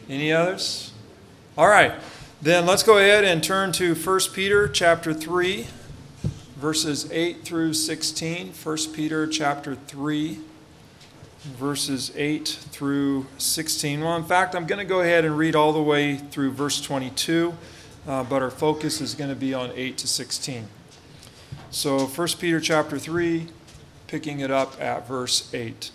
Any others? All right. Then let's go ahead and turn to 1 Peter chapter 3, verses 8 through 16. 1 Peter chapter 3, verses 8 through 16. Well, in fact, I'm going to go ahead and read all the way through verse 22, but our focus is going to be on 8 to 16. So 1 Peter chapter 3, picking it up at verse 8.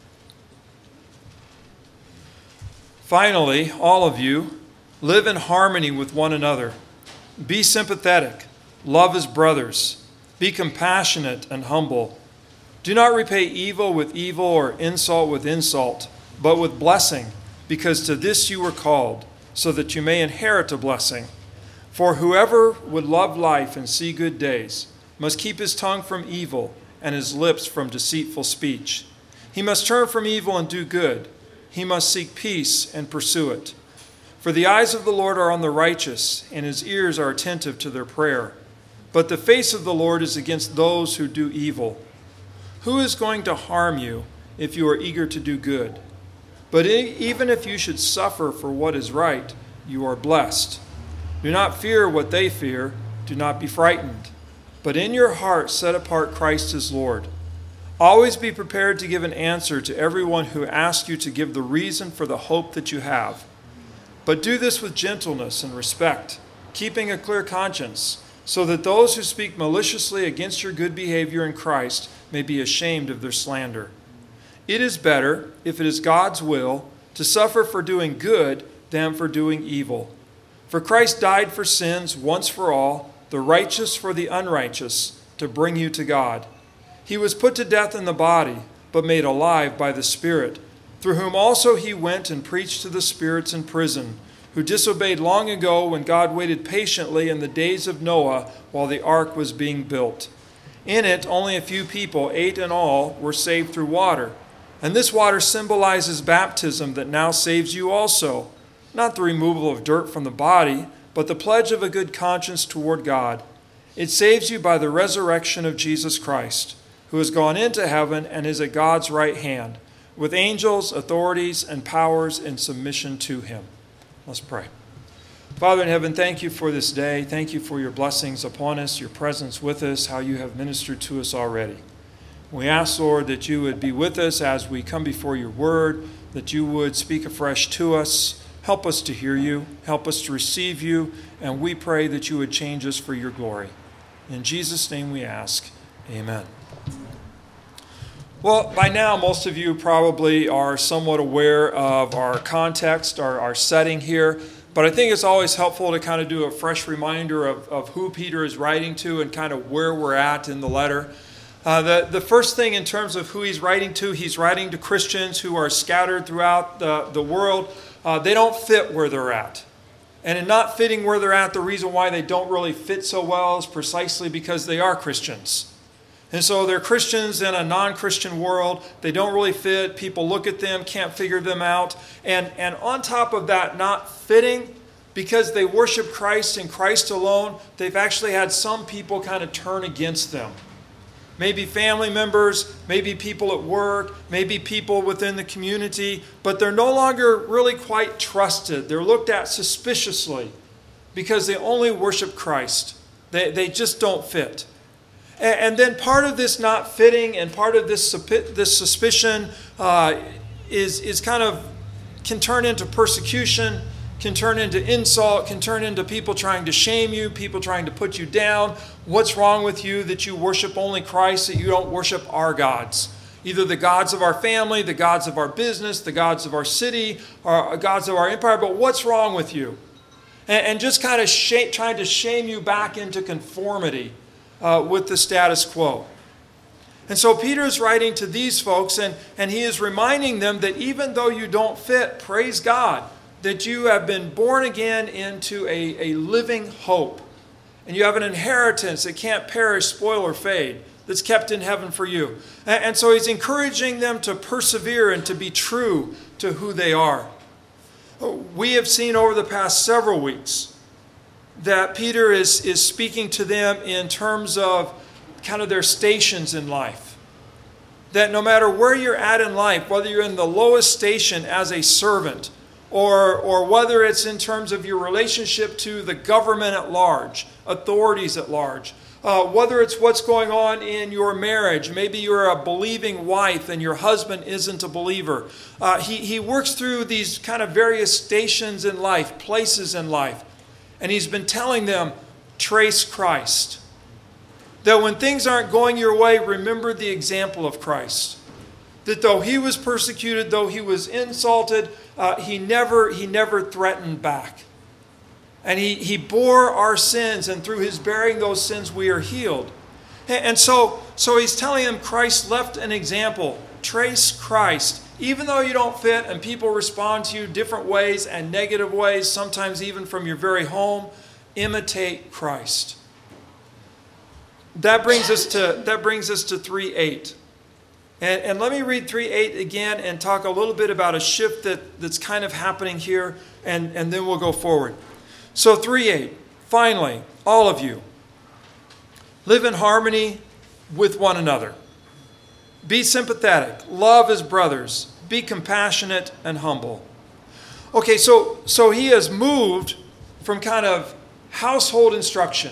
Finally, all of you, live in harmony with one another. Be sympathetic. Love as brothers. Be compassionate and humble. Do not repay evil with evil or insult with insult, but with blessing, because to this you were called, so that you may inherit a blessing. For whoever would love life and see good days must keep his tongue from evil and his lips from deceitful speech. He must turn from evil and do good. He must seek peace and pursue it. For the eyes of the Lord are on the righteous, and his ears are attentive to their prayer. But the face of the Lord is against those who do evil. Who is going to harm you if you are eager to do good? But even if you should suffer for what is right, you are blessed. Do not fear what they fear. Do not be frightened. But in your heart set apart Christ as Lord. Always be prepared to give an answer to everyone who asks you to give the reason for the hope that you have. But do this with gentleness and respect, keeping a clear conscience, so that those who speak maliciously against your good behavior in Christ may be ashamed of their slander. It is better, if it is God's will, to suffer for doing good than for doing evil. For Christ died for sins once for all, the righteous for the unrighteous, to bring you to God. He was put to death in the body, but made alive by the Spirit, through whom also he went and preached to the spirits in prison, who disobeyed long ago when God waited patiently in the days of Noah while the ark was being built. In it, only a few people, 8 in all, were saved through water. And this water symbolizes baptism that now saves you also, not the removal of dirt from the body, but the pledge of a good conscience toward God. It saves you by the resurrection of Jesus Christ, who has gone into heaven and is at God's right hand, with angels, authorities, and powers in submission to him. Let's pray. Father in heaven, thank you for this day. Thank you for your blessings upon us, your presence with us, how you have ministered to us already. We ask, Lord, that you would be with us as we come before your word, that you would speak afresh to us. Help us to hear you. Help us to receive you. And we pray that you would change us for your glory. In Jesus' name we ask. Amen. Well, by now, most of you probably are somewhat aware of our context, our setting here. But I think it's always helpful to kind of do a fresh reminder of who Peter is writing to and kind of where we're at in the letter. The first thing in terms of who he's writing to Christians who are scattered throughout the world. They don't fit where they're at. And in not fitting where they're at, the reason why they don't really fit so well is precisely because they are Christians. And so they're Christians in a non-Christian world. They don't really fit. People look at them, can't figure them out. And on top of that not fitting, because they worship Christ and Christ alone, they've actually had some people kind of turn against them. Maybe family members, maybe people at work, maybe people within the community, but they're no longer really quite trusted. They're looked at suspiciously because they only worship Christ. They just don't fit. And then part of this not fitting and part of this suspicion is kind of can turn into persecution, can turn into insult, can turn into people trying to shame you, people trying to put you down. What's wrong with you that you worship only Christ, that you don't worship our gods? Either the gods of our family, the gods of our business, the gods of our city, or gods of our empire, but what's wrong with you? And just kind of trying to shame you back into conformity with the status quo. And so Peter is writing to these folks, and he is reminding them that even though you don't fit, praise God, that you have been born again into a living hope. And you have an inheritance that can't perish, spoil, or fade, that's kept in heaven for you. And so he's encouraging them to persevere and to be true to who they are. We have seen over the past several weeks that Peter is speaking to them in terms of kind of their stations in life. That no matter where you're at in life, whether you're in the lowest station as a servant, or whether it's in terms of your relationship to the government at large, authorities at large, whether it's what's going on in your marriage. Maybe you're a believing wife and your husband isn't a believer. He works through these kind of various stations in life, places in life, and he's been telling them, trace Christ. That when things aren't going your way, remember the example of Christ. That though he was persecuted, though he was insulted, he never threatened back. And he bore our sins, and through his bearing those sins, we are healed. And so he's telling them Christ left an example. Trace Christ. Even though you don't fit and people respond to you different ways and negative ways, sometimes even from your very home, imitate Christ. That brings us to 3:8. And let me read 3:8 again and talk a little bit about a shift that's kind of happening here, and then we'll go forward. So 3:8, finally, all of you, live in harmony with one another. Be sympathetic, love as brothers, be compassionate and humble. Okay, so he has moved from kind of household instruction.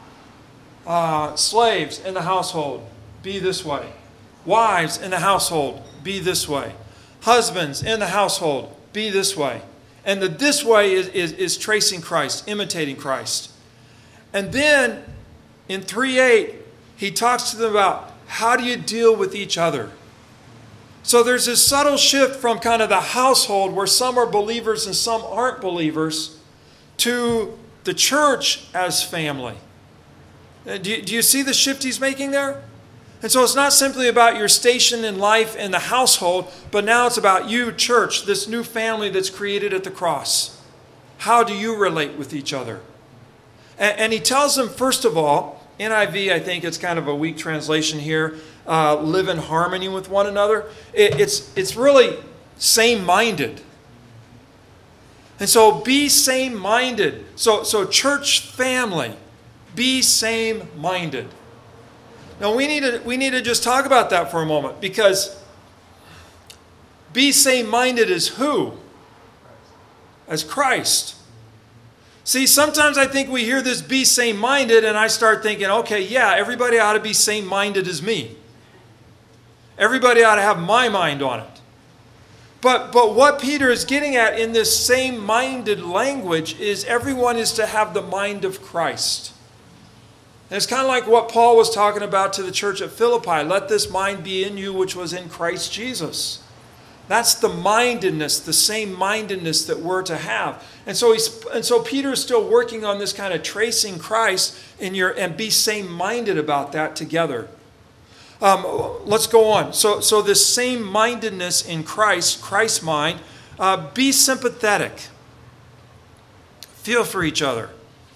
Slaves in the household, be this way. Wives in the household, be this way. Husbands in the household, be this way. And this way is tracing Christ, imitating Christ. And then in 3:8, he talks to them about how do you deal with each other. So there's this subtle shift from kind of the household where some are believers and some aren't believers to the church as family. Do you see the shift he's making there? And so it's not simply about your station in life in the household, but now it's about you, church, this new family that's created at the cross. How do you relate with each other? And he tells them, first of all, NIV, I think it's kind of a weak translation here, live in harmony with one another. It's really same-minded. And so be same-minded. So church family, be same-minded. Now we need to just talk about that for a moment, because be same-minded as who? As Christ. See, sometimes I think we hear this be same-minded and I start thinking, okay, yeah, everybody ought to be same-minded as me. Everybody ought to have my mind on it. But what Peter is getting at in this same-minded language is everyone is to have the mind of Christ. And it's kind of like what Paul was talking about to the church at Philippi. Let this mind be in you which was in Christ Jesus. That's the mindedness, the same mindedness that we're to have. And so Peter is still working on this kind of tracing Christ and be same-minded about that together. Let's go on. So this same-mindedness in Christ's mind, be sympathetic. Feel for each other.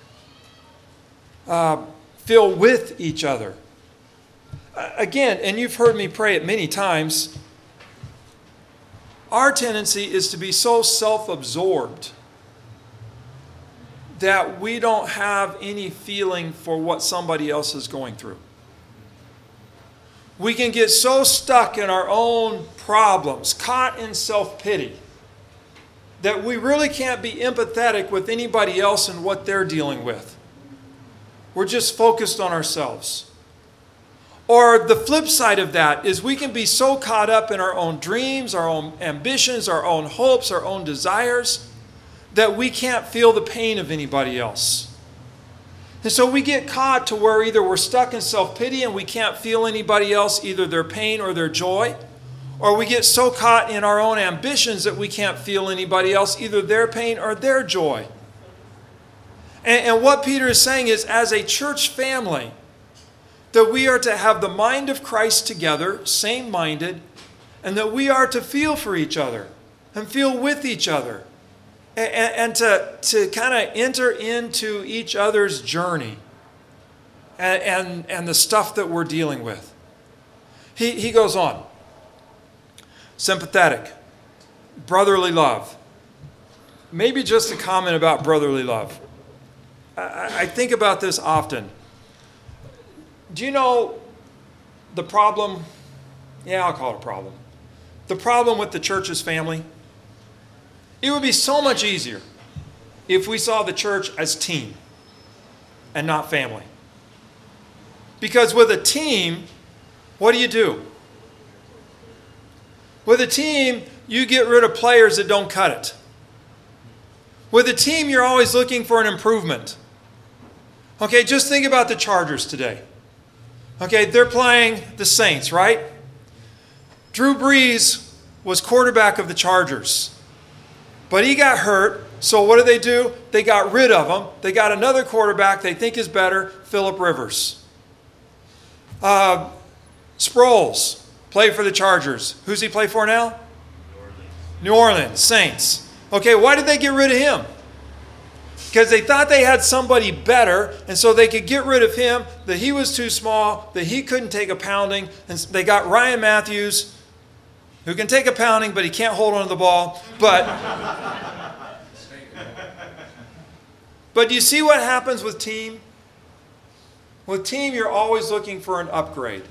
Feel with each other. Again, and you've heard me pray it many times, our tendency is to be so self-absorbed that we don't have any feeling for what somebody else is going through. We can get so stuck in our own problems, caught in self-pity, that we really can't be empathetic with anybody else and what they're dealing with. We're just focused on ourselves. Or the flip side of that is we can be so caught up in our own dreams, our own ambitions, our own hopes, our own desires, that we can't feel the pain of anybody else. And so we get caught to where either we're stuck in self-pity and we can't feel anybody else, either their pain or their joy, or we get so caught in our own ambitions that we can't feel anybody else, either their pain or their joy. And what Peter is saying is, as a church family, that we are to have the mind of Christ together, same-minded, and that we are to feel for each other and feel with each other and to kind of enter into each other's journey and the stuff that we're dealing with. He goes on. Sympathetic, brotherly love. Maybe just a comment about brotherly love. I think about this often. Do you know the problem? Yeah, I'll call it a problem. The problem with the church as family It would be so much easier if we saw the church as team and not family. Because with a team, what do? With a team, you get rid of players that don't cut it. With a team, you're always looking for an improvement. Okay, just think about the Chargers today. Okay, they're playing the Saints, right? Drew Brees was quarterback of the Chargers. But he got hurt, so what do? They got rid of him. They got another quarterback they think is better, Phillip Rivers. Sproles played for the Chargers. Who's he play for now? New Orleans Saints. Okay, why did they get rid of him? Because they thought they had somebody better, and so they could get rid of him, that he was too small, that he couldn't take a pounding, and they got Ryan Matthews, who can take a pounding, but he can't hold on to the ball. But do you see what happens with team? With team, you're always looking for an upgrade.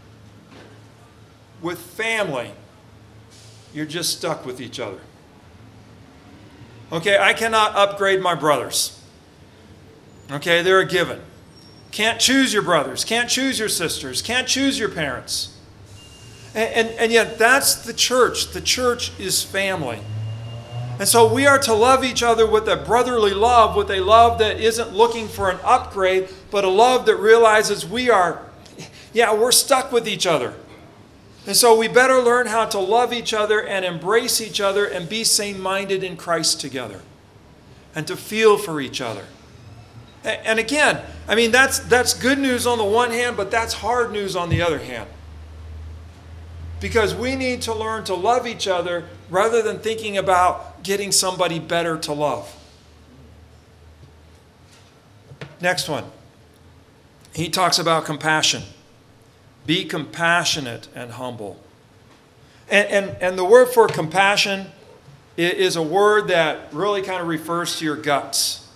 With family, you're just stuck with each other. Okay, I cannot upgrade my brothers. Okay, they're a given. Can't choose your brothers, can't choose your sisters, can't choose your parents. And yet that's the church. The church is family. And so we are to love each other with a brotherly love, with a love that isn't looking for an upgrade, but a love that realizes we're stuck with each other. And so we better learn how to love each other and embrace each other and be same-minded in Christ together. And to feel for each other. And again, I mean, that's good news on the one hand, but that's hard news on the other hand. Because we need to learn to love each other rather than thinking about getting somebody better to love. Next one. He talks about compassion. Be compassionate and humble. And the word for compassion is a word that really kind of refers to your guts.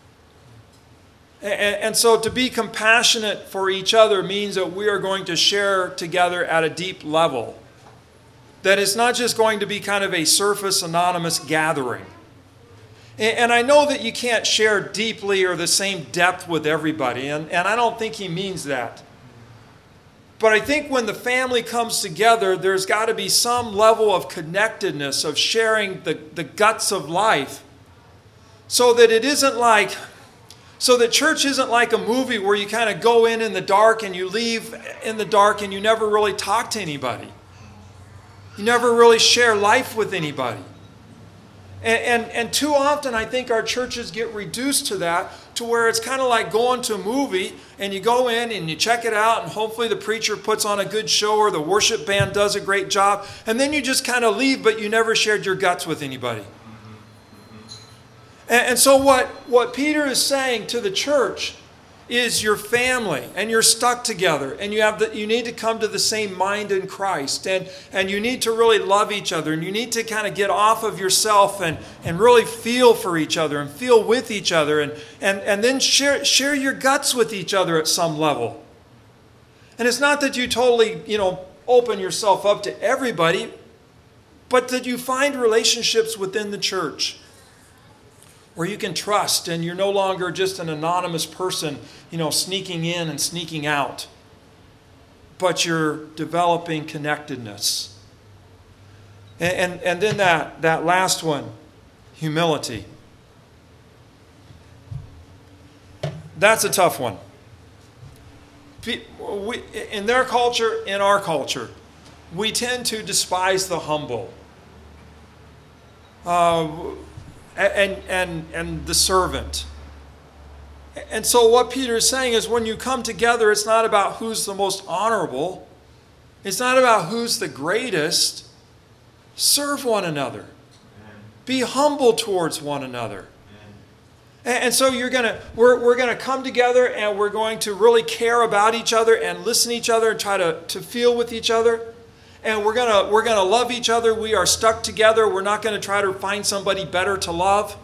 And so to be compassionate for each other means that we are going to share together at a deep level. That it's not just going to be kind of a surface anonymous gathering. And I know that you can't share deeply or the same depth with everybody, and I don't think he means that. But I think when the family comes together, there's got to be some level of connectedness, of sharing the guts of life, so that church isn't like a movie where you kind of go in the dark and you leave in the dark and you never really talk to anybody. You never really share life with anybody. And too often I think our churches get reduced to that, to where it's kind of like going to a movie and you go in and you check it out and hopefully the preacher puts on a good show or the worship band does a great job, and then you just kind of leave, but you never shared your guts with anybody. And so what Peter is saying to the church is your family, and you're stuck together, and you need to come to the same mind in Christ, and you need to really love each other, and you need to kind of get off of yourself and really feel for each other and feel with each other, and then share your guts with each other at some level. And it's not that you totally, open yourself up to everybody, but that you find relationships within the church where you can trust, and you're no longer just an anonymous person, sneaking in and sneaking out. But you're developing connectedness. And then that last one, humility. That's a tough one. In their culture, in our culture, we tend to despise the humble. And the servant. And so what Peter is saying is when you come together, it's not about who's the most honorable. It's not about who's the greatest. Serve one another. Amen. Be humble towards one another. And so we're gonna come together, and we're going to really care about each other and listen to each other and try to feel with each other. And we're gonna love each other. We are stuck together. We're not gonna try to find somebody better to love.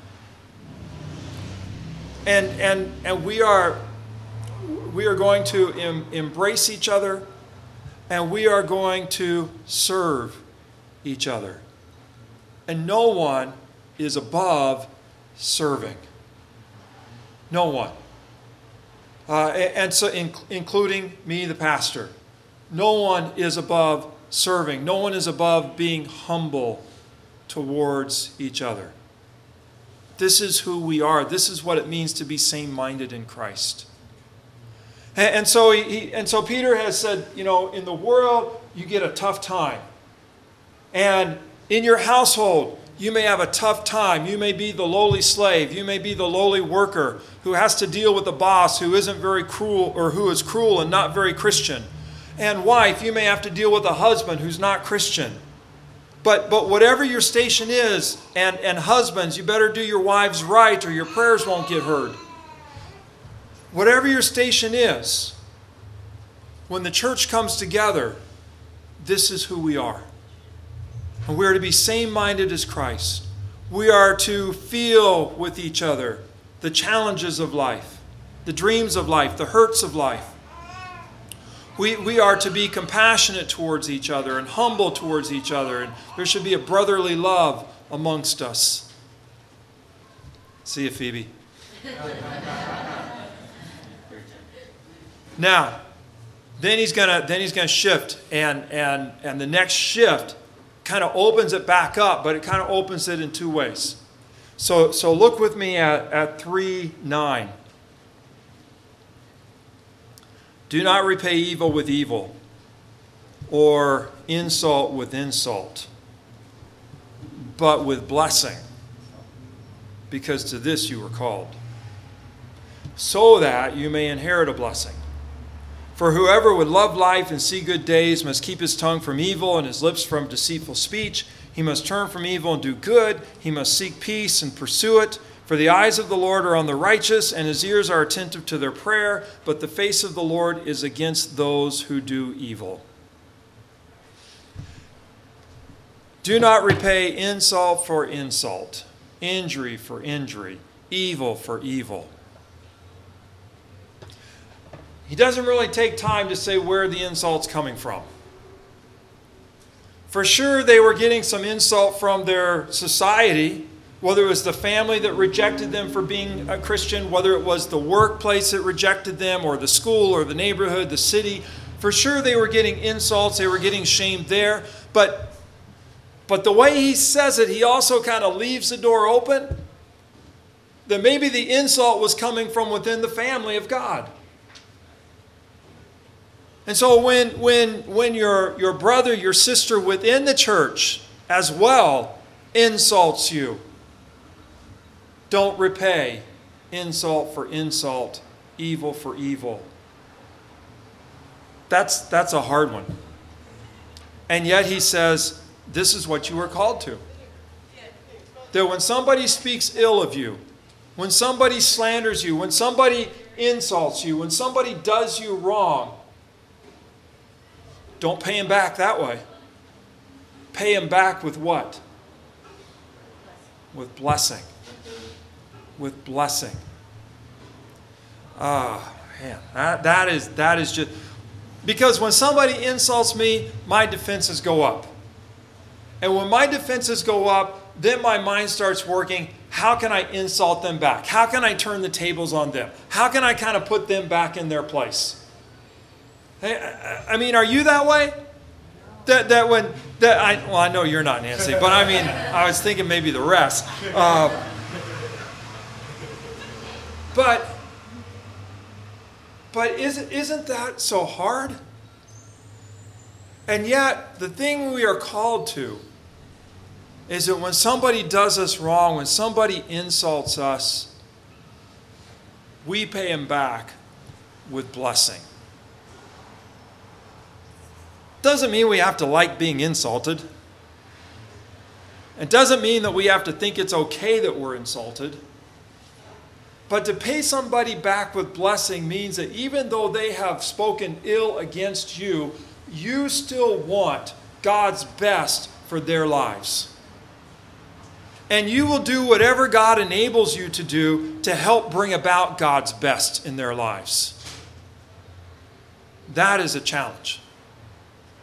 And we are going to embrace each other, and we are going to serve each other. And no one is above serving. No one. And so including me, the pastor. No one is above serving. No one is above being humble towards each other. This is who we are. This is what it means to be same-minded in Christ. And so Peter has said, in the world, you get a tough time. And in your household, you may have a tough time. You may be the lowly slave. You may be the lowly worker who has to deal with a boss who isn't very cruel, or who is cruel and not very Christian. And wife, you may have to deal with a husband who's not Christian. But whatever your station is, and husbands, you better do your wives right or your prayers won't get heard. Whatever your station is, when the church comes together, this is who we are. And we are to be same-minded as Christ. We are to feel with each other the challenges of life, the dreams of life, the hurts of life. We are to be compassionate towards each other and humble towards each other. And there should be a brotherly love amongst us. See you, Phoebe. Now, then he's gonna shift, and the next shift kind of opens it back up, but it kind of opens it in two ways. So look with me at 3:9. Do not repay evil with evil, or insult with insult, but with blessing, because to this you were called, so that you may inherit a blessing. For whoever would love life and see good days must keep his tongue from evil and his lips from deceitful speech. He must turn from evil and do good. He must seek peace and pursue it. For the eyes of the Lord are on the righteous, and his ears are attentive to their prayer, but the face of the Lord is against those who do evil. Do not repay insult for insult, injury for injury, evil for evil. He doesn't really take time to say where the insult's coming from. For sure, they were getting some insult from their society, whether it was the family that rejected them for being a Christian, whether it was the workplace that rejected them, or the school, or the neighborhood, the city. For sure, they were getting insults. They were getting shamed there. But the way he says it, he also kind of leaves the door open that maybe the insult was coming from within the family of God. And so when your brother, your sister within the church as well insults you, don't repay insult for insult, evil for evil. That's a hard one. And yet he says, this is what you are called to. That when somebody speaks ill of you, when somebody slanders you, when somebody insults you, when somebody does you wrong, don't pay him back that way. Pay him back with what? With blessing. With blessing. Man, that is just... Because when somebody insults me, my defenses go up. And when my defenses go up, then my mind starts working. How can I insult them back? How can I turn the tables on them? How can I kind of put them back in their place? I mean, are you that way? I know you're not, Nancy, but I mean, I was thinking maybe the rest. But isn't that so hard? And yet, the thing we are called to is that when somebody does us wrong, when somebody insults us, we pay him back with blessing. Doesn't mean we have to like being insulted. It doesn't mean that we have to think it's okay that we're insulted. But to pay somebody back with blessing means that even though they have spoken ill against you, you still want God's best for their lives. And you will do whatever God enables you to do to help bring about God's best in their lives. That is a challenge.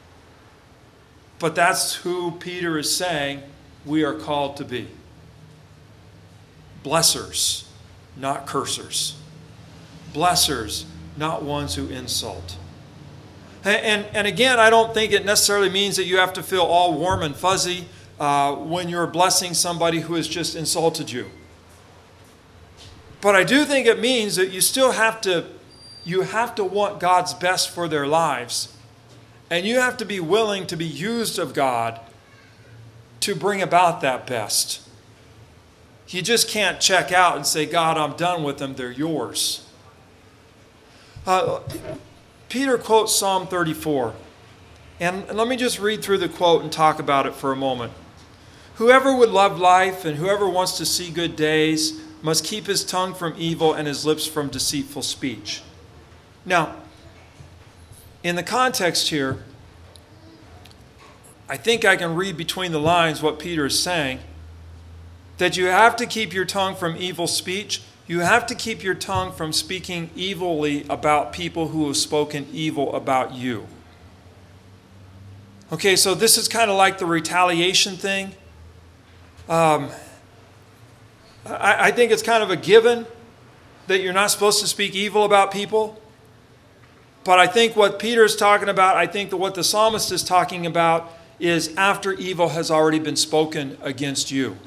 But that's who Peter is saying we are called to be. blessers, not cursers. Blessers, not ones who insult. And again, I don't think it necessarily means that you have to feel all warm and fuzzy when you're blessing somebody who has just insulted you. But I do think it means that you still have to want God's best for their lives. And you have to be willing to be used of God to bring about that best. You just can't check out and say, God, I'm done with them. They're yours. Peter quotes Psalm 34. And let me just read through the quote and talk about it for a moment. Whoever would love life and whoever wants to see good days must keep his tongue from evil and his lips from deceitful speech. Now, in the context here, I think I can read between the lines what Peter is saying, that you have to keep your tongue from evil speech. You have to keep your tongue from speaking evilly about people who have spoken evil about you. Okay, so this is kind of like the retaliation thing. I think it's kind of a given that you're not supposed to speak evil about people. But I think what Peter's talking about, I think that what the psalmist is talking about is after evil has already been spoken against you.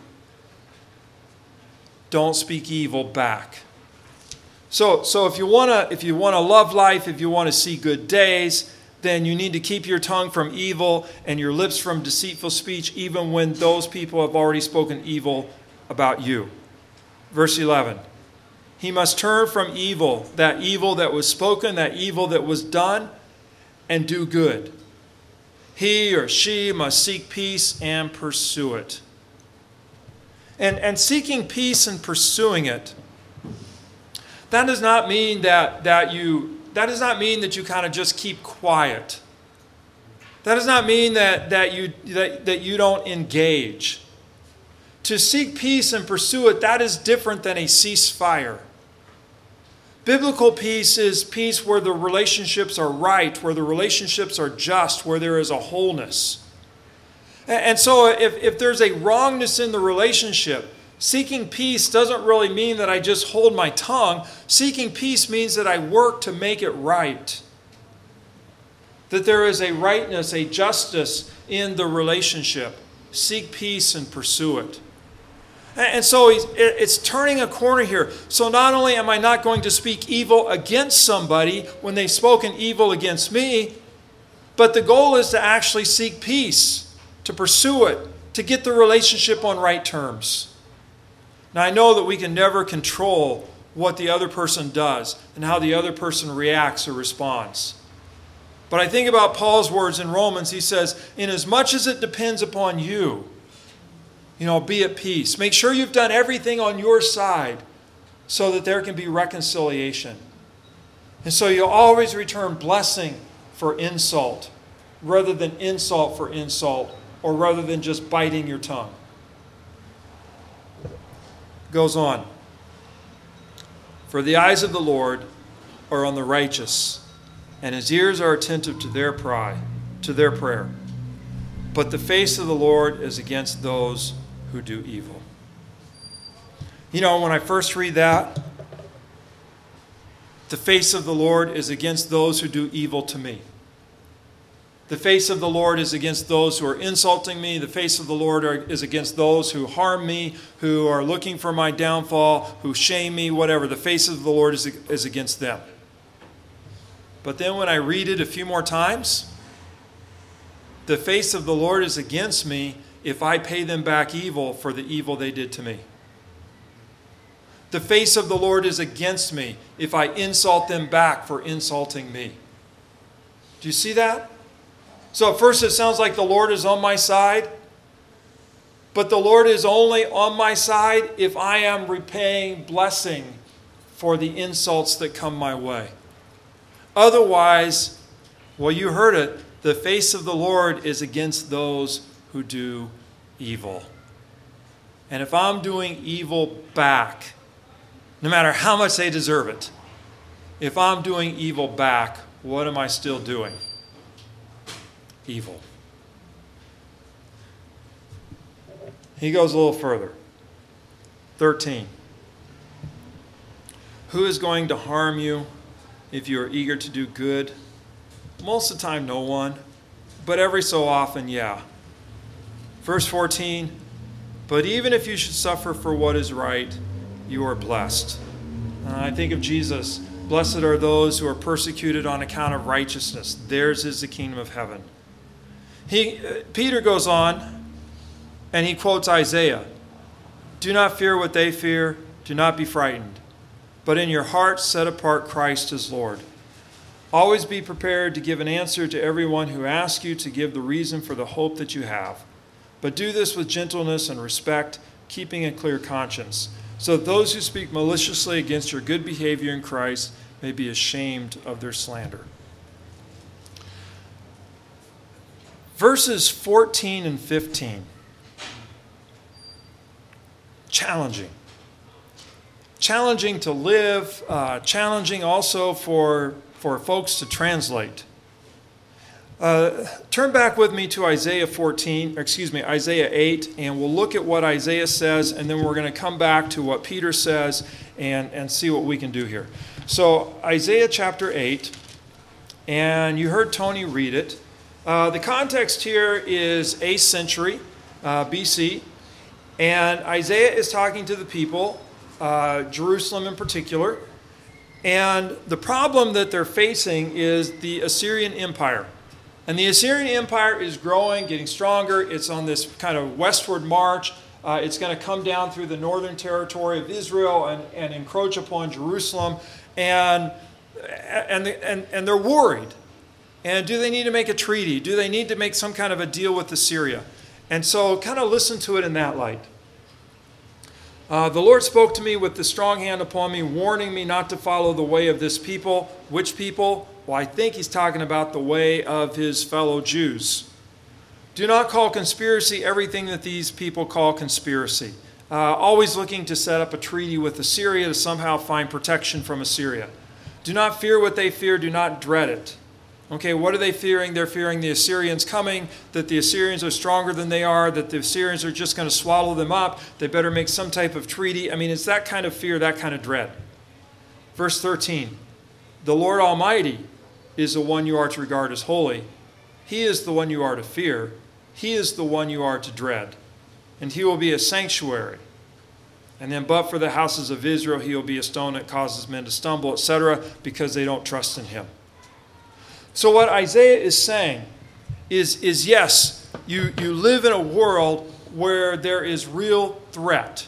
Don't speak evil back. So if you want to love life, if you want to see good days, then you need to keep your tongue from evil and your lips from deceitful speech, even when those people have already spoken evil about you. Verse 11. He must turn from evil that was spoken, that evil that was done, and do good. He or she must seek peace and pursue it. And seeking peace and pursuing it, that does not mean that you kind of just keep quiet. That does not mean that you don't engage. To seek peace and pursue it, that is different than a ceasefire. Biblical peace is peace where the relationships are right, where the relationships are just, where there is a wholeness. And so if there's a wrongness in the relationship, seeking peace doesn't really mean that I just hold my tongue. Seeking peace means that I work to make it right. That there is a rightness, a justice in the relationship. Seek peace and pursue it. And so it's turning a corner here. So not only am I not going to speak evil against somebody when they've spoken evil against me, but the goal is to actually seek peace, to pursue it, to get the relationship on right terms. Now I know that we can never control what the other person does and how the other person reacts or responds. But I think about Paul's words in Romans. He says, inasmuch as it depends upon you, be at peace. Make sure you've done everything on your side so that there can be reconciliation. And so you always return blessing for insult rather than insult for insult, or rather than just biting your tongue. Goes on. For the eyes of the Lord are on the righteous, and his ears are attentive to their prayer. But the face of the Lord is against those who do evil. When I first read that, the face of the Lord is against those who do evil to me. The face of the Lord is against those who are insulting me. The face of the Lord is against those who harm me, who are looking for my downfall, who shame me, whatever. The face of the Lord is against them. But then when I read it a few more times, the face of the Lord is against me if I pay them back evil for the evil they did to me. The face of the Lord is against me if I insult them back for insulting me. Do you see that? So at first it sounds like the Lord is on my side, but the Lord is only on my side if I am repaying blessing for the insults that come my way. Otherwise, well, you heard it, the face of the Lord is against those who do evil. And if I'm doing evil back, no matter how much they deserve it, if I'm doing evil back, what am I still doing? Evil. He goes a little further. 13. Who is going to harm you if you are eager to do good? Most of the time, no one. But every so often, yeah. Verse 14, but even if you should suffer for what is right, you are blessed. I think of Jesus. Blessed are those who are persecuted on account of righteousness. Theirs is the kingdom of heaven. Peter goes on and he quotes Isaiah. Do not fear what they fear. Do not be frightened. But in your heart set apart Christ as Lord. Always be prepared to give an answer to everyone who asks you to give the reason for the hope that you have. But do this with gentleness and respect, keeping a clear conscience, so that those who speak maliciously against your good behavior in Christ may be ashamed of their slander. Verses 14 and 15. Challenging. Challenging to live, challenging also for folks to translate. Turn back with me to Isaiah 8, and we'll look at what Isaiah says, and then we're going to come back to what Peter says and see what we can do here. So Isaiah chapter 8, and you heard Tony read it. The context here is 8th century BC, and Isaiah is talking to the people, Jerusalem in particular, and the problem that they're facing is the Assyrian Empire. And the Assyrian Empire is growing, getting stronger. It's on this kind of westward march. It's going to come down through the northern territory of Israel and encroach upon Jerusalem. And they're worried. And do they need to make a treaty? Do they need to make some kind of a deal with Assyria? And so kind of listen to it in that light. The Lord spoke to me with the strong hand upon me, warning me not to follow the way of this people. Which people? Well, I think he's talking about the way of his fellow Jews. Do not call conspiracy everything that these people call conspiracy. Always looking to set up a treaty with Assyria to somehow find protection from Assyria. Do not fear what they fear. Do not dread it. Okay, what are they fearing? They're fearing the Assyrians coming, that the Assyrians are stronger than they are, that the Assyrians are just going to swallow them up. They better make some type of treaty. I mean, it's that kind of fear, that kind of dread. Verse 13, the Lord Almighty is the one you are to regard as holy. He is the one you are to fear. He is the one you are to dread. And he will be a sanctuary. And then, but for the houses of Israel, he will be a stone that causes men to stumble, etc., because they don't trust in him. So what Isaiah is saying is yes, you live in a world where there is real threat.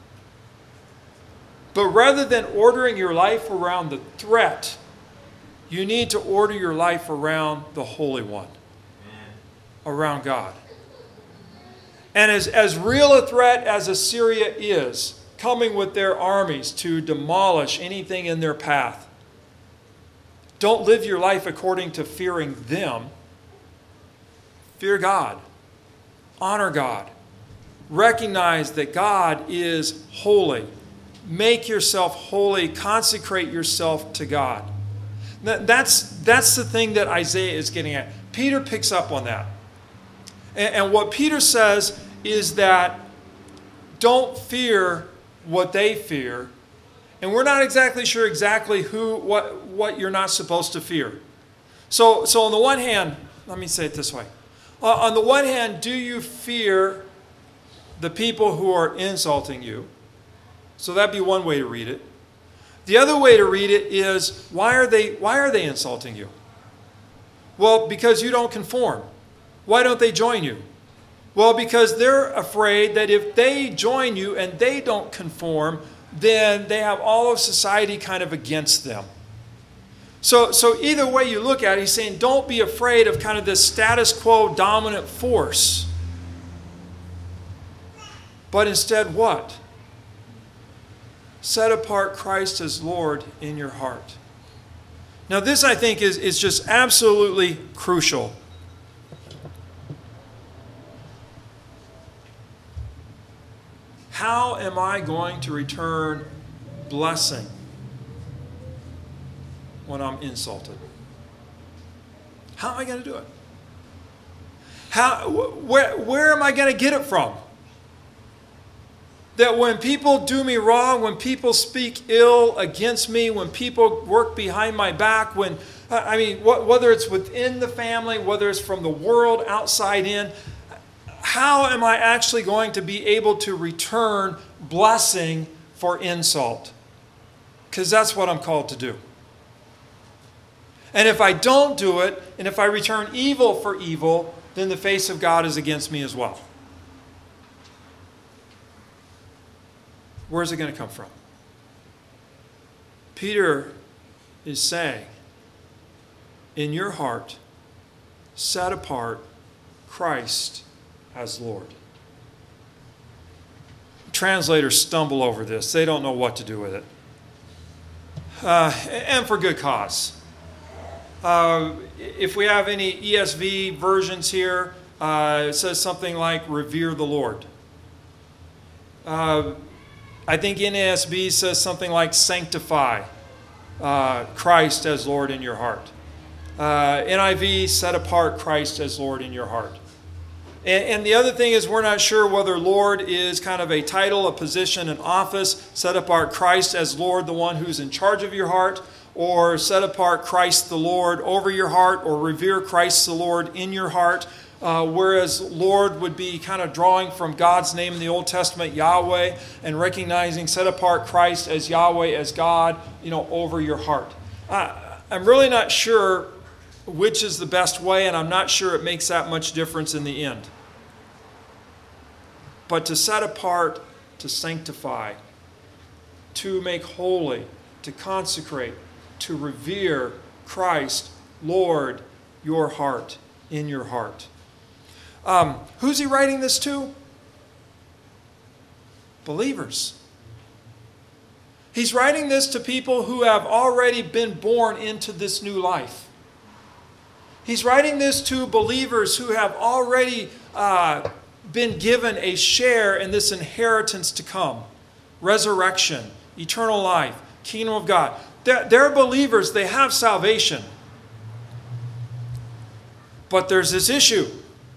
But rather than ordering your life around the threat, you need to order your life around the Holy One, around God. And as real a threat as Assyria is, coming with their armies to demolish anything in their path, don't live your life according to fearing them. Fear God. Honor God. Recognize that God is holy. Make yourself holy. Consecrate yourself to God. That's the thing that Isaiah is getting at. Peter picks up on that. And what Peter says is that don't fear what they fear. And we're not exactly sure what you're not supposed to fear. So on the one hand, let me say it this way. On the one hand, do you fear the people who are insulting you? So that'd be one way to read it. The other way to read it is, why are they insulting you? Well, because you don't conform. Why don't they join you? Well, because they're afraid that if they join you and they don't conform, then they have all of society kind of against them. So either way you look at it, he's saying don't be afraid of kind of this status quo dominant force. But instead what? Set apart Christ as Lord in your heart. Now this, I think, is just absolutely crucial. How am I going to return blessing when I'm insulted? How am I going to do it? Where am I going to get it from? That when people do me wrong, when people speak ill against me, when people work behind my back, whether it's within the family, whether it's from the world outside in, how am I actually going to be able to return blessing for insult? Because that's what I'm called to do. And if I don't do it, and if I return evil for evil, then the face of God is against me as well. Where's it going to come from? Peter is saying, in your heart, set apart Christ as Lord. Translators stumble over this. They don't know what to do with it. And for good cause. If we have any ESV versions here, it says something like, revere the Lord. I think NASB says something like, sanctify Christ as Lord in your heart. NIV, set apart Christ as Lord in your heart. And the other thing is, we're not sure whether Lord is kind of a title, a position, an office. Set apart Christ as Lord, the one who's in charge of your heart, or set apart Christ the Lord over your heart, or revere Christ the Lord in your heart. Whereas Lord would be kind of drawing from God's name in the Old Testament, Yahweh, and recognizing, set apart Christ as Yahweh, as God, over your heart. I'm really not sure which is the best way, and I'm not sure it makes that much difference in the end. But to set apart, to sanctify, to make holy, to consecrate, to revere Christ, Lord, your heart, in your heart. Who's he writing this to? Believers. He's writing this to people who have already been born into this new life. He's writing this to believers who have already been given a share in this inheritance to come. Resurrection, eternal life, kingdom of God. They're believers. They have salvation. But there's this issue.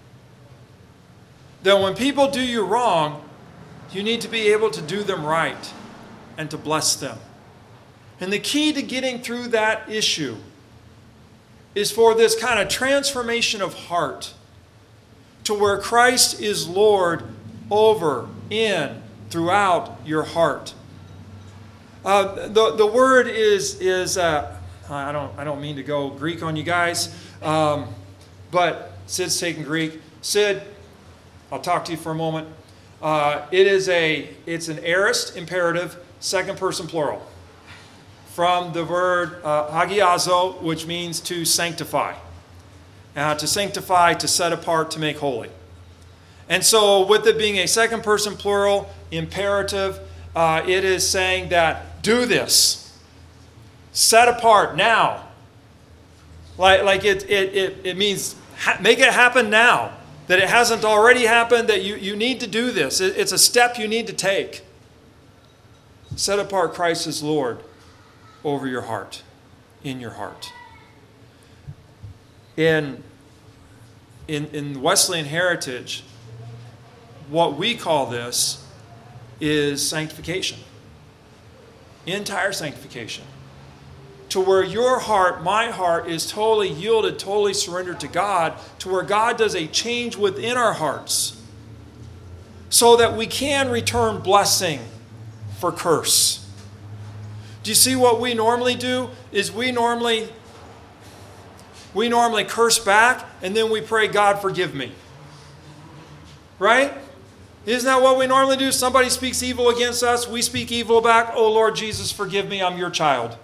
That when people do you wrong, you need to be able to do them right and to bless them. And the key to getting through that issue is for this kind of transformation of heart to where Christ is Lord over, in, throughout your heart. The word is I don't mean to go Greek on you guys, but Sid's taking Greek. Sid, I'll talk to you for a moment. It's an aorist imperative, second person plural, from the word hagiazo, which means to sanctify. To sanctify, to set apart, to make holy. And so with it being a second person plural, imperative, it is saying that do this. Set apart now. Like it means make it happen now. That it hasn't already happened, that you need to do this. It's a step you need to take. Set apart Christ as Lord over your heart, in your heart. In Wesleyan heritage, what we call this is sanctification. Entire sanctification. To where your heart, my heart, is totally yielded, totally surrendered to God, to where God does a change within our hearts so that we can return blessing for curse. Do you see what we normally do? Is we normally curse back and then we pray, God, forgive me. Right? Isn't that what we normally do? Somebody speaks evil against us, we speak evil back. Oh, Lord Jesus, forgive me, I'm your child.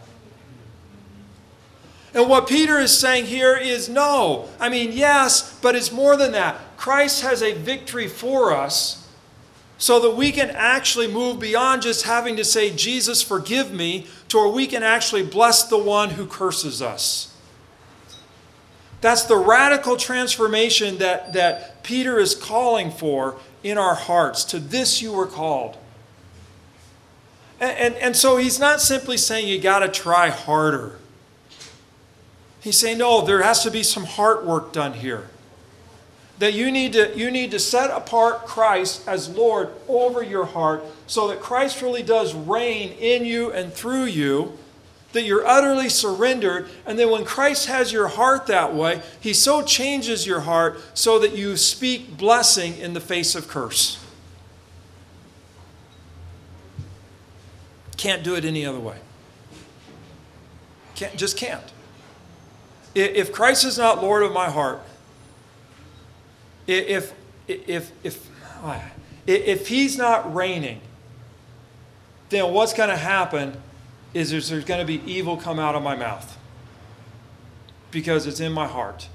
And what Peter is saying here is no. I mean, yes, but it's more than that. Christ has a victory for us so that we can actually move beyond just having to say, Jesus, forgive me, to where we can actually bless the one who curses us. That's the radical transformation that Peter is calling for in our hearts. To this you were called. And so he's not simply saying you got to try harder. He's saying, no, there has to be some heart work done here. That you need to set apart Christ as Lord over your heart so that Christ really does reign in you and through you, that you're utterly surrendered, and then when Christ has your heart that way, He so changes your heart so that you speak blessing in the face of curse. Can't do it any other way. Just can't. If Christ is not Lord of my heart, if He's not reigning, then what's going to happen is there's going to be evil come out of my mouth because it's in my heart.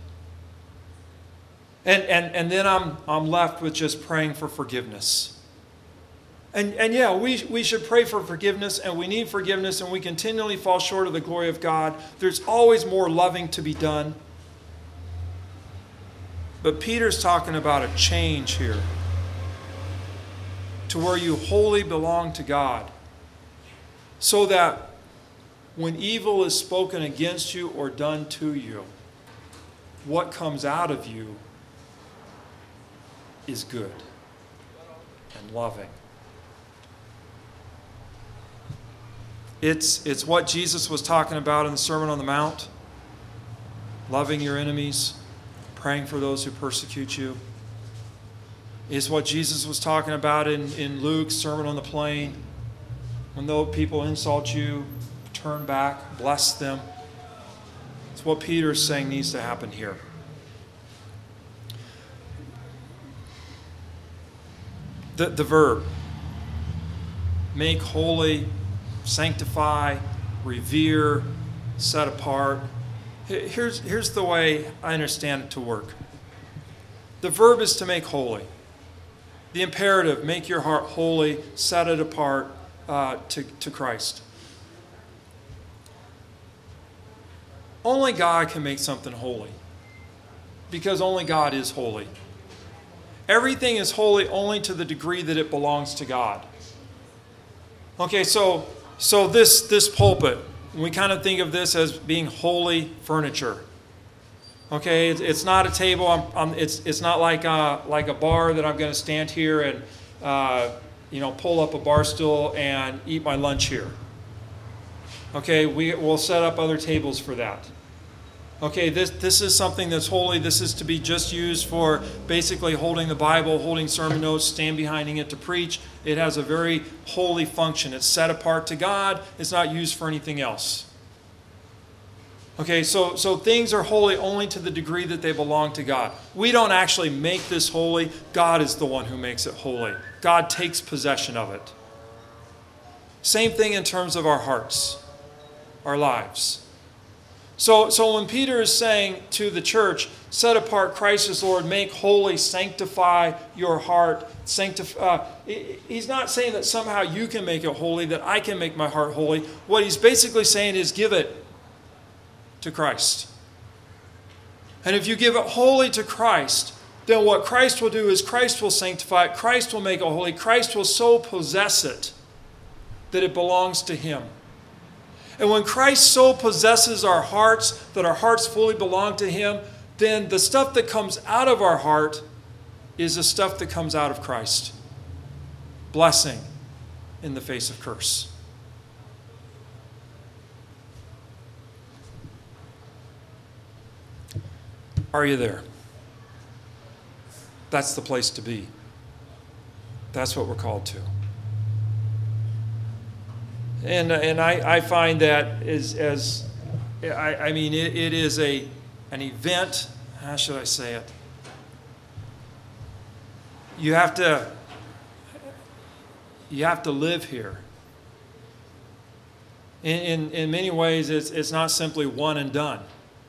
And then I'm left with just praying for forgiveness. And yeah, we should pray for forgiveness, and we need forgiveness, and we continually fall short of the glory of God. There's always more loving to be done. But Peter's talking about a change here to where you wholly belong to God, so that when evil is spoken against you or done to you, what comes out of you is good and loving. It's what Jesus was talking about in the Sermon on the Mount. Loving your enemies, praying for those who persecute you. It's what Jesus was talking about in Luke's Sermon on the Plain. When those people insult you, turn back, bless them. It's what Peter is saying needs to happen here. The verb, make holy, sanctify, revere, set apart. Here's the way I understand it to work. The verb is to make holy. The imperative, make your heart holy, set it apart to Christ. Only God can make something holy, because only God is holy. Everything is holy only to the degree that it belongs to God. Okay, so this pulpit, we kind of think of this as being holy furniture. Okay, it's not a table. It's not like a bar that I'm going to stand here and pull up a bar stool and eat my lunch here. Okay, we'll set up other tables for that. Okay, this is something that's holy. This is to be just used for basically holding the Bible, holding sermon notes, stand behind it to preach. It has a very holy function. It's set apart to God. It's not used for anything else. Okay, so things are holy only to the degree that they belong to God. We don't actually make this holy. God is the one who makes it holy. God takes possession of it. Same thing in terms of our hearts, our lives. So when Peter is saying to the church, set apart Christ as Lord, make holy, sanctify your heart, he's not saying that somehow you can make it holy, that I can make my heart holy. What he's basically saying is give it to Christ. And if you give it wholly to Christ, then what Christ will do is Christ will sanctify it, Christ will make it holy, Christ will so possess it that it belongs to Him. And when Christ so possesses our hearts, that our hearts fully belong to Him, then the stuff that comes out of our heart is the stuff that comes out of Christ. Blessing in the face of curse. Are you there? That's the place to be. That's what we're called to. And I find that it is an event. How should I say it? You have to live here. In many ways, it's not simply one and done,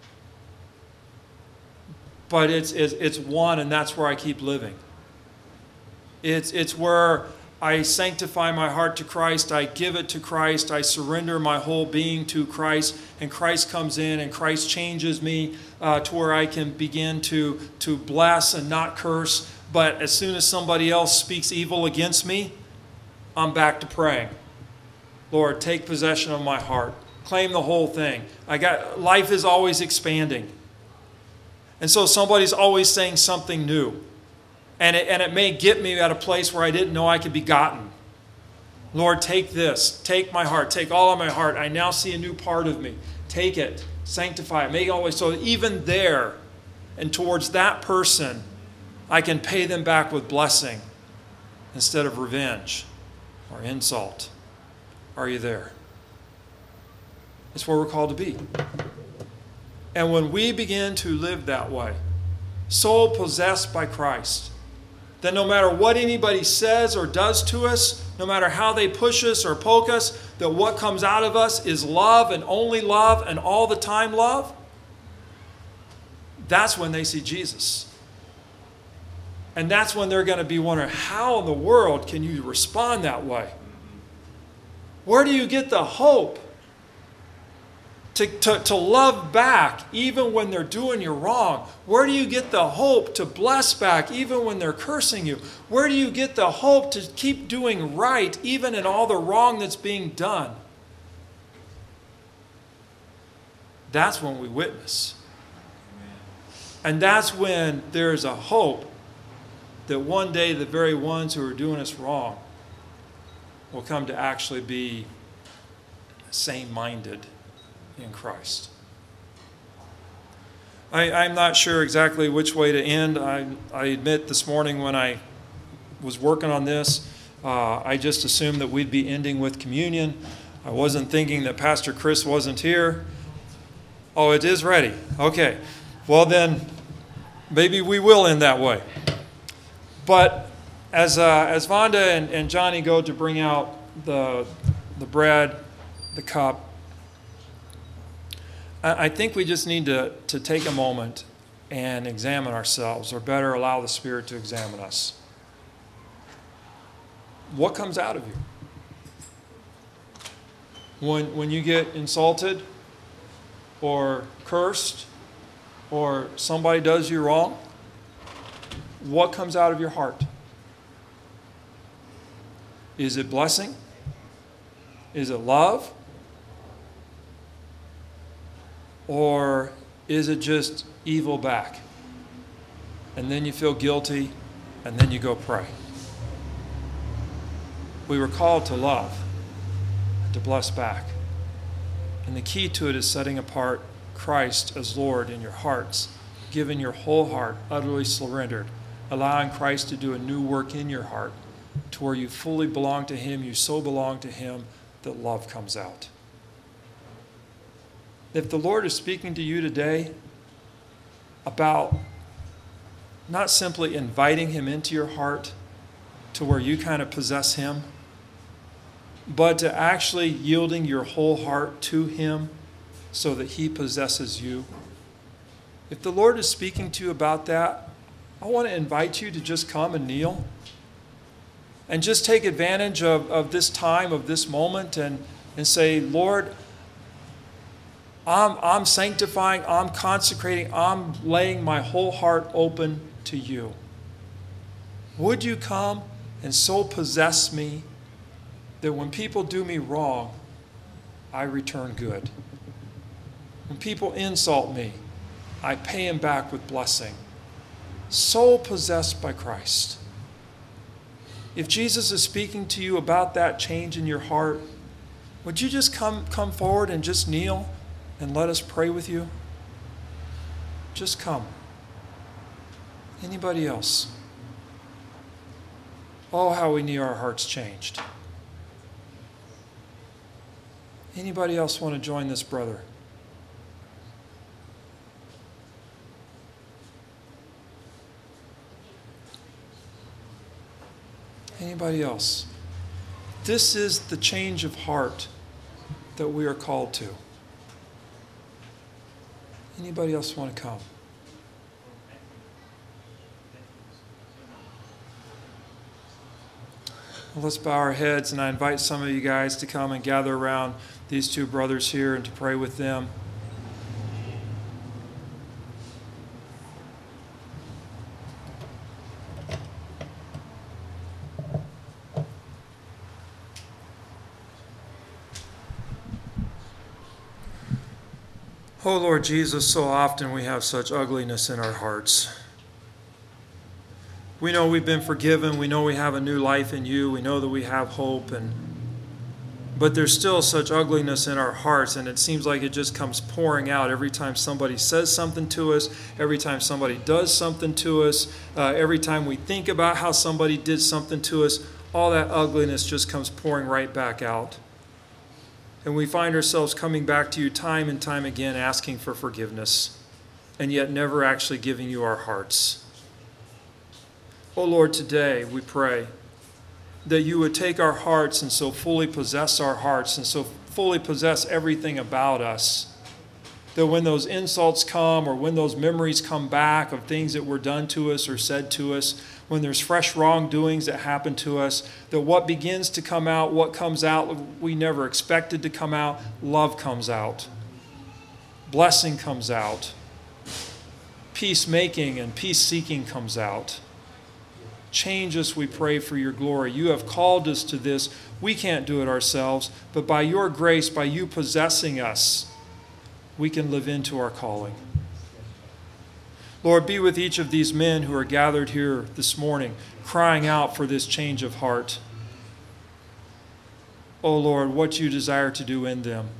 but it's one, and that's where I keep living. It's where I sanctify my heart to Christ, I give it to Christ, I surrender my whole being to Christ, and Christ comes in and Christ changes me to where I can begin to bless and not curse. But as soon as somebody else speaks evil against me, I'm back to praying. Lord, take possession of my heart. Claim the whole thing. Life is always expanding. And so somebody's always saying something new. And it may get me at a place where I didn't know I could be gotten. Lord, take this. Take my heart. Take all of my heart. I now see a new part of me. Take it. Sanctify it. Make it always so even there and towards that person, I can pay them back with blessing instead of revenge or insult. Are you there? It's where we're called to be. And when we begin to live that way, soul possessed by Christ, then no matter what anybody says or does to us, no matter how they push us or poke us, that what comes out of us is love and only love and all the time love, that's when they see Jesus. And that's when they're going to be wondering, how in the world can you respond that way? Where do you get the hope to love back even when they're doing you wrong? Where do you get the hope to bless back even when they're cursing you? Where do you get the hope to keep doing right even in all the wrong that's being done? That's when we witness. And that's when there's a hope that one day the very ones who are doing us wrong will come to actually be same-minded in Christ. I'm not sure exactly which way to end. I admit this morning when I was working on this, I just assumed that we'd be ending with communion. I wasn't thinking that Pastor Chris wasn't here. Oh, it is ready. Okay. Well, then maybe we will end that way. But as Vonda and Johnny go to bring out the bread, the cup, I think we just need to take a moment and examine ourselves, or better, allow the Spirit to examine us. What comes out of you? When you get insulted or cursed or somebody does you wrong, what comes out of your heart? Is it blessing? Is it love? Or is it just evil back? And then you feel guilty, and then you go pray. We were called to love, to bless back. And the key to it is setting apart Christ as Lord in your hearts, giving your whole heart, utterly surrendered, allowing Christ to do a new work in your heart to where you fully belong to Him, you so belong to Him that love comes out. If the Lord is speaking to you today about not simply inviting Him into your heart to where you kind of possess Him, but to actually yielding your whole heart to Him so that He possesses you, if the Lord is speaking to you about that, I want to invite you to just come and kneel and just take advantage of this time, of this moment, and say, Lord, I'm sanctifying, I'm consecrating, I'm laying my whole heart open to you. Would you come and so possess me that when people do me wrong, I return good? When people insult me, I pay them back with blessing. So possessed by Christ. If Jesus is speaking to you about that change in your heart, would you just come forward and just kneel and let us pray with you? Just come. Anybody else? Oh, how we need our hearts changed. Anybody else want to join this brother? Anybody else? This is the change of heart that we are called to. Anybody else want to come? Well, let's bow our heads, and I invite some of you guys to come and gather around these two brothers here and to pray with them. Oh Lord Jesus, so often we have such ugliness in our hearts. We know we've been forgiven. We know we have a new life in you. We know that we have hope. But there's still such ugliness in our hearts, and it seems like it just comes pouring out every time somebody says something to us, every time somebody does something to us, every time we think about how somebody did something to us. All that ugliness just comes pouring right back out. And we find ourselves coming back to you time and time again asking for forgiveness, and yet never actually giving you our hearts. Oh Lord, today we pray that you would take our hearts and so fully possess our hearts and so fully possess everything about us, that when those insults come or when those memories come back of things that were done to us or said to us, when there's fresh wrongdoings that happen to us, that what begins to come out, what comes out we never expected to come out, love comes out, blessing comes out, peacemaking and peace-seeking comes out. Change us, we pray, for your glory. You have called us to this. We can't do it ourselves, but by your grace, by you possessing us, we can live into our calling. Lord, be with each of these men who are gathered here this morning, crying out for this change of heart. Oh Lord, what you desire to do in them.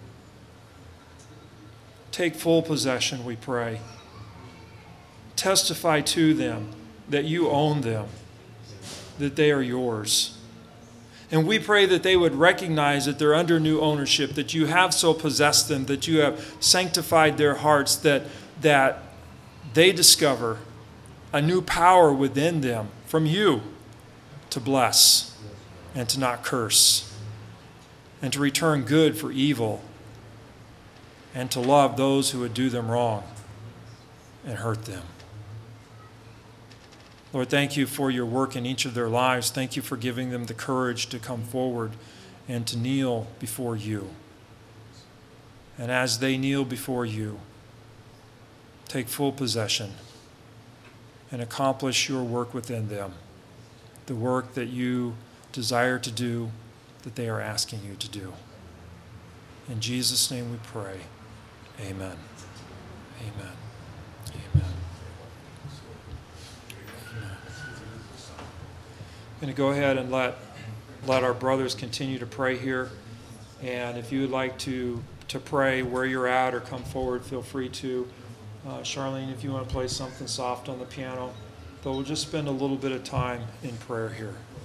Take full possession, we pray. Testify to them that you own them, that they are yours. And we pray that they would recognize that they're under new ownership, that you have so possessed them, that you have sanctified their hearts, that they discover a new power within them from you to bless and to not curse and to return good for evil and to love those who would do them wrong and hurt them. Lord, thank you for your work in each of their lives. Thank you for giving them the courage to come forward and to kneel before you. And as they kneel before you, take full possession and accomplish your work within them, the work that you desire to do, that they are asking you to do. In Jesus' name we pray. Amen. Amen. Amen. I'm going to go ahead and let our brothers continue to pray here. And if you would like to pray where you're at or come forward, feel free to. Charlene, if you want to play something soft on the piano. But we'll just spend a little bit of time in prayer here.